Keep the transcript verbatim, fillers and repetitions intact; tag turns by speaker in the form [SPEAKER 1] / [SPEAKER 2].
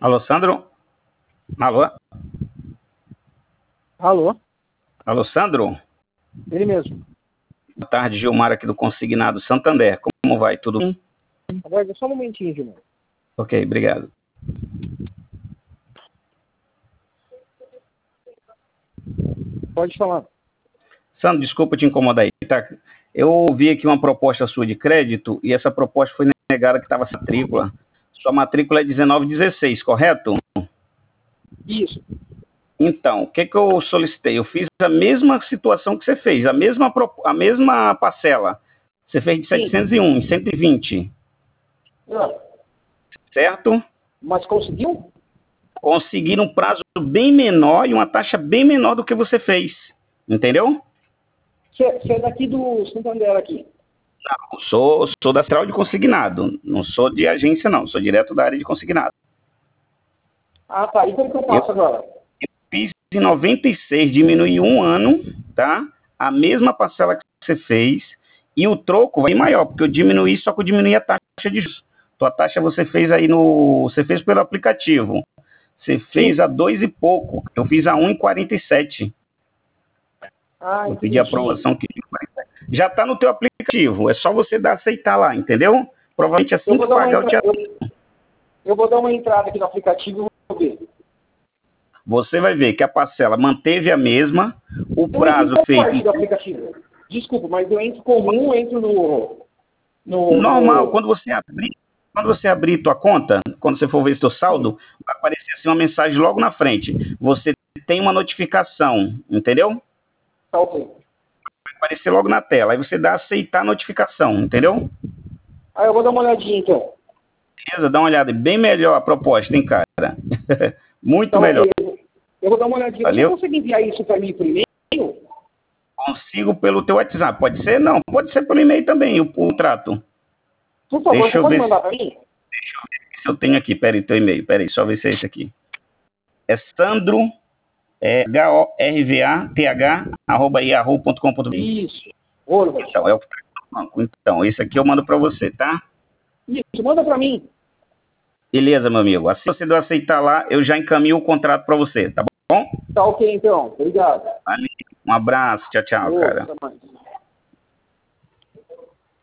[SPEAKER 1] Alô, Sandro? Alô?
[SPEAKER 2] Alô?
[SPEAKER 1] Alô, Sandro?
[SPEAKER 2] Ele mesmo.
[SPEAKER 1] Boa tarde, Gilmar aqui do Consignado Santander. Como vai? Tudo bem?
[SPEAKER 2] Aguarda só um momentinho, Gilmar.
[SPEAKER 1] Ok, obrigado.
[SPEAKER 2] Pode falar.
[SPEAKER 1] Sandro, desculpa te incomodar aí, tá? Eu vi aqui uma proposta sua de crédito e essa proposta foi negada que estava matrícula. Sua matrícula é dezenove dezesseis, correto?
[SPEAKER 2] Isso.
[SPEAKER 1] Então, o que, que eu solicitei? Eu fiz a mesma situação que você fez, a mesma, a mesma parcela. Você fez de setecentos e um em cento e vinte.
[SPEAKER 2] Não.
[SPEAKER 1] Certo?
[SPEAKER 2] Mas conseguiu?
[SPEAKER 1] Conseguir um prazo bem menor e uma taxa bem menor do que você fez. Entendeu?
[SPEAKER 2] Você é daqui do Santander aqui?
[SPEAKER 1] Não, sou, sou da central de consignado. Não sou de agência, não. Sou direto da área de consignado.
[SPEAKER 2] Ah, tá. E como que eu faço
[SPEAKER 1] eu,
[SPEAKER 2] agora?
[SPEAKER 1] Eu fiz em noventa e seis, diminui um ano, tá? A mesma parcela que você fez e o troco vai maior, porque eu diminuí, só que eu diminuí a taxa de juros. Tua taxa você fez aí no... Você fez pelo aplicativo. Você fez
[SPEAKER 2] Sim.
[SPEAKER 1] a dois e pouco. Eu fiz a um e quarenta e sete.
[SPEAKER 2] Ah,
[SPEAKER 1] Eu
[SPEAKER 2] entendi.
[SPEAKER 1] pedi a aprovação que já está no teu aplicativo. É só você dar aceitar lá, entendeu? Provavelmente assim que pagar o
[SPEAKER 2] entra...
[SPEAKER 1] teatro.
[SPEAKER 2] eu... eu vou dar uma entrada aqui no aplicativo e vou ver.
[SPEAKER 1] Você vai ver que a parcela manteve a mesma, o
[SPEAKER 2] eu
[SPEAKER 1] prazo
[SPEAKER 2] entro
[SPEAKER 1] fez.
[SPEAKER 2] Parte do aplicativo. Desculpa, mas eu entro comum, entro no. no
[SPEAKER 1] Normal,
[SPEAKER 2] no...
[SPEAKER 1] quando você abrir. Quando você abrir tua conta, quando você for ver seu saldo, sim, vai aparecer assim uma mensagem logo na frente. Você tem uma notificação, entendeu?
[SPEAKER 2] Tá ok.
[SPEAKER 1] Vai aparecer logo na tela. Aí você dá aceitar a notificação, entendeu?
[SPEAKER 2] Ah, eu vou dar uma olhadinha então.
[SPEAKER 1] Beleza, dá uma olhada. Bem melhor a proposta, hein, cara? Muito
[SPEAKER 2] tá
[SPEAKER 1] melhor.
[SPEAKER 2] Okay. Eu vou dar uma olhadinha.
[SPEAKER 1] Valeu?
[SPEAKER 2] Você consegue enviar isso para mim por e-mail?
[SPEAKER 1] Consigo pelo teu WhatsApp. Pode ser? Não, pode ser pelo e-mail também, o, o trato.
[SPEAKER 2] Por favor,
[SPEAKER 1] Deixa
[SPEAKER 2] você
[SPEAKER 1] eu
[SPEAKER 2] pode
[SPEAKER 1] ver
[SPEAKER 2] mandar
[SPEAKER 1] se...
[SPEAKER 2] para mim?
[SPEAKER 1] Deixa eu ver se eu tenho aqui. Pera aí, teu e-mail. Pera aí, só ver se é esse aqui. É Sandro, é, H O R V A T H, arroba yahoo ponto com ponto br.
[SPEAKER 2] Isso. Olha.
[SPEAKER 1] Então, é o que tá no banco. Então, esse aqui eu mando para você, tá?
[SPEAKER 2] Isso, manda para mim.
[SPEAKER 1] Beleza, meu amigo. Assim você deu aceitar lá, eu já encaminho o contrato para você, tá bom?
[SPEAKER 2] Tá ok, então. Obrigado.
[SPEAKER 1] Valeu. Um abraço. Tchau, tchau,
[SPEAKER 2] Boa,
[SPEAKER 1] cara.
[SPEAKER 2] até mais.